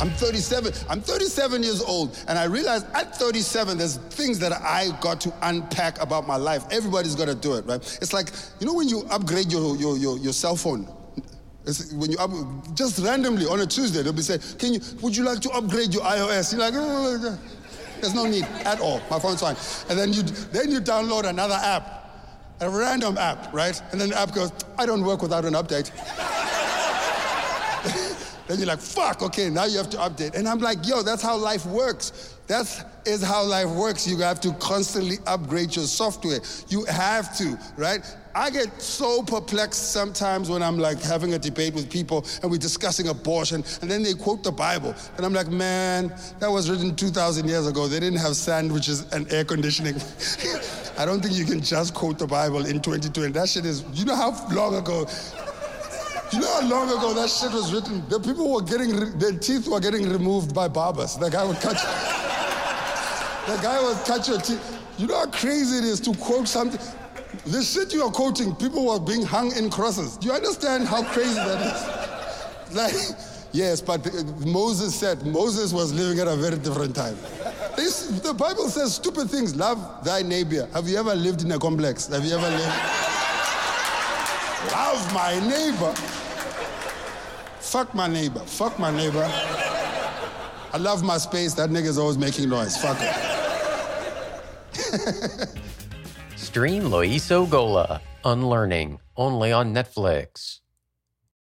I'm 37. I'm 37 years old, and I realized at 37, there's things that I got to unpack about my life. Everybody's got to do it, right? It's like, you know when you upgrade your cell phone? When you just randomly on a Tuesday, they'll be saying, would you like to upgrade your iOS? You're like, oh, there's no need at all. My phone's fine. And then you download another app, a random app, right? And then the app goes, I don't work without an update. Then you're like, fuck, okay, now you have to update. And I'm like, yo, that's how life works. That is how life works. You have to constantly upgrade your software. You have to, right? I get so perplexed sometimes when I'm like having a debate with people and we're discussing abortion and then they quote the Bible. And I'm like, man, that was written 2,000 years ago. They didn't have sandwiches and air conditioning. I don't think you can just quote the Bible in 2020. That shit is, you know how long ago that shit was written? The people were their teeth were getting removed by barbers. The guy would cut your teeth. You know how crazy it is to quote something? The shit you are quoting, people were being hung in crosses. Do you understand how crazy that is? Like, yes, but Moses was living at a very different time. The Bible says stupid things. Love thy neighbor. Have you ever lived in a complex? Have you ever lived? Love my neighbor. Fuck my neighbor. Fuck my neighbor. I love my space. That nigga's always making noise. Fuck it. Stream Loiso Gola, Unlearning, only on Netflix.